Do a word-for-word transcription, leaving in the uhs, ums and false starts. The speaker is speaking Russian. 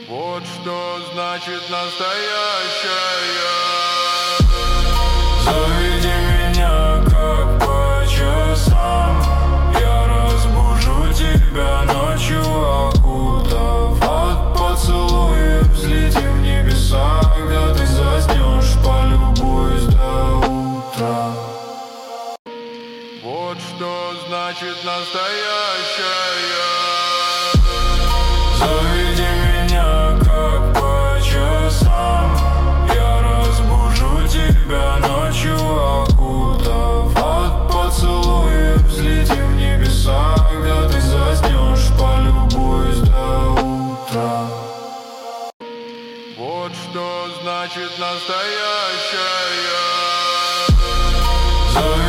Вот что значит настоящая. Заведи меня как по часам, я разбужу тебя ночью, окутав от поцелуев. Взлетим в небеса, когда ты заснешь, полюбуюсь до утра. Вот что значит настоящая. Заведи меня как по часам, я разбужу тебя ночью, окутав от поцелуев. Взлетим в небеса, когда ты заснешь, полюбуюсь до утра. Вот что значит настоящая. Заведи